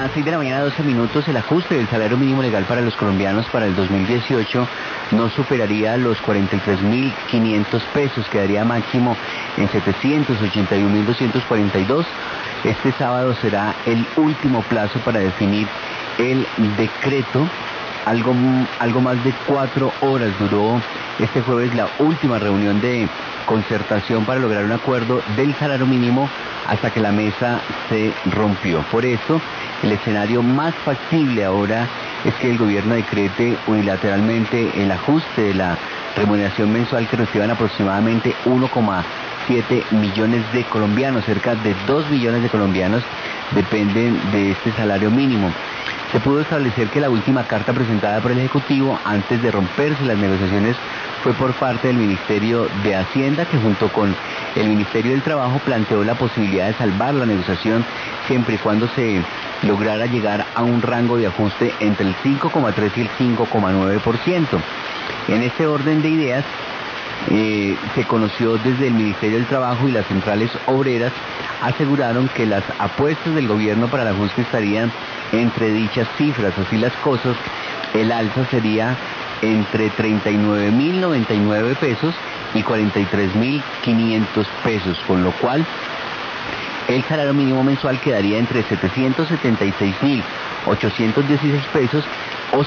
las 6 de la mañana, 12 minutos, el ajuste del salario mínimo legal para los colombianos para el 2018 no superaría los 43.500 pesos, quedaría máximo en 781.242. Este sábado será el último plazo para definir el decreto. Algo más de 4 horas duró este jueves la última reunión de concertación para lograr un acuerdo del salario mínimo hasta que la mesa se rompió. Por eso, el escenario más factible ahora es que el gobierno decrete unilateralmente el ajuste de la remuneración mensual que reciban aproximadamente 1,7 millones de colombianos. Cerca de 2 millones de colombianos dependen de este salario mínimo. Se pudo establecer que la última carta presentada por el Ejecutivo antes de romperse las negociaciones fue por parte del Ministerio de Hacienda, que junto con el Ministerio del Trabajo planteó la posibilidad de salvar la negociación siempre y cuando se lograra llegar a un rango de ajuste entre el 5,3 y el 5,9%. En este orden de ideas, se conoció desde el Ministerio del Trabajo y las centrales obreras aseguraron que las apuestas del gobierno para el ajuste estarían entre dichas cifras. Así las cosas, el alza sería entre 39.099 pesos y 43.500 pesos, con lo cual el salario mínimo mensual quedaría entre 776.816 pesos o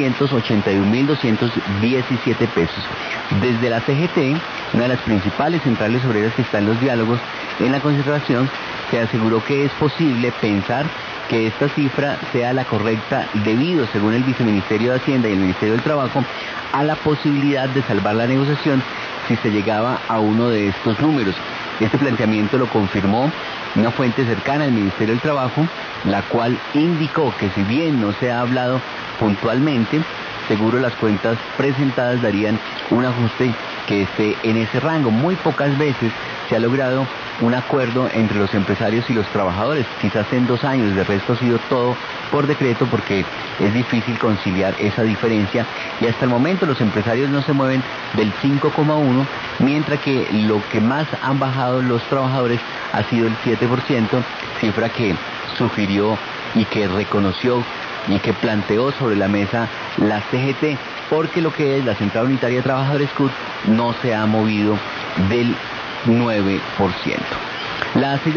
781.217 pesos. Desde la CGT, una de las principales centrales obreras que está en los diálogos en la concertación, se aseguró que es posible pensar que esta cifra sea la correcta debido, según el Viceministerio de Hacienda y el Ministerio del Trabajo, a la posibilidad de salvar la negociación si se llegaba a uno de estos números. Este planteamiento lo confirmó una fuente cercana al Ministerio del Trabajo, la cual indicó que si bien no se ha hablado puntualmente, seguro las cuentas presentadas darían un ajuste que esté en ese rango. Muy pocas veces se ha logrado un acuerdo entre los empresarios y los trabajadores, quizás en 2 años, de resto ha sido todo por decreto porque es difícil conciliar esa diferencia y hasta el momento los empresarios no se mueven del 5,1, mientras que lo que más han bajado los trabajadores ha sido el 7%, cifra que sugirió y que reconoció y que planteó sobre la mesa la CGT, porque lo que es la Central Unitaria de Trabajadores CUT no se ha movido del 9%.